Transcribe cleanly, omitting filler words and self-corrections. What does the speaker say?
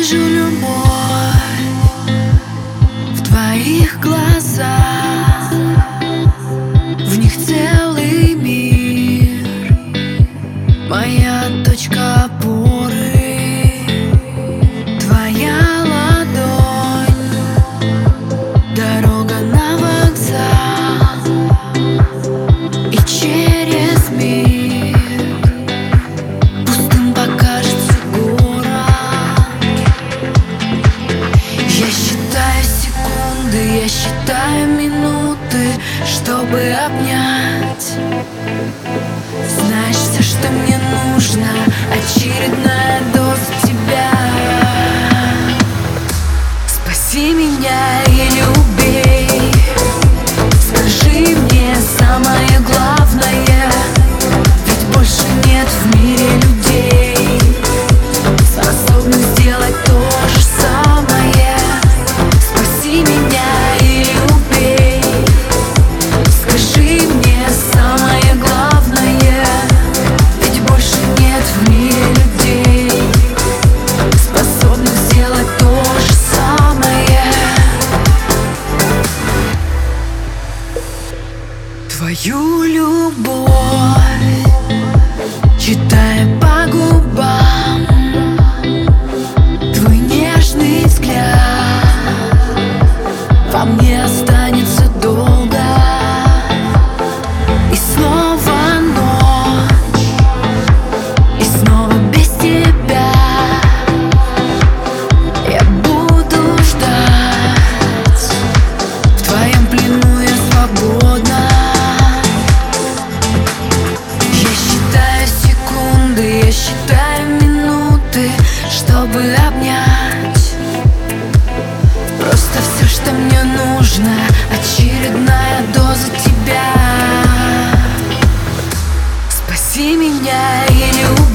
вижу любовь в твоих глазах, в них целый мир, моя точка опоры, твоя ладонь, дорога на вокзал и через миг пустым покажется город. Я считаю секунды, я считаю минуты, чтобы обнять. Знаешь, все, что мне нужно, очередная доза тебя. Спаси меня или убей, скажи мне самое главное, ведь больше нет в мире людей, способных сделать то же самое. Спаси меня или убей, скажи мне самое главное, ведь больше нет в мире людей, способных сделать то же самое. Твою любовь читая по губам, твой нежный взгляд во мне останется долго. И снова ночь, и снова без тебя я буду ждать. В твоем плену я свободна. Я считаю секунды, я считаю минуты, чтобы обнять. Просто все, что мне нужно, очередная доза тебя. Спаси меня или убей.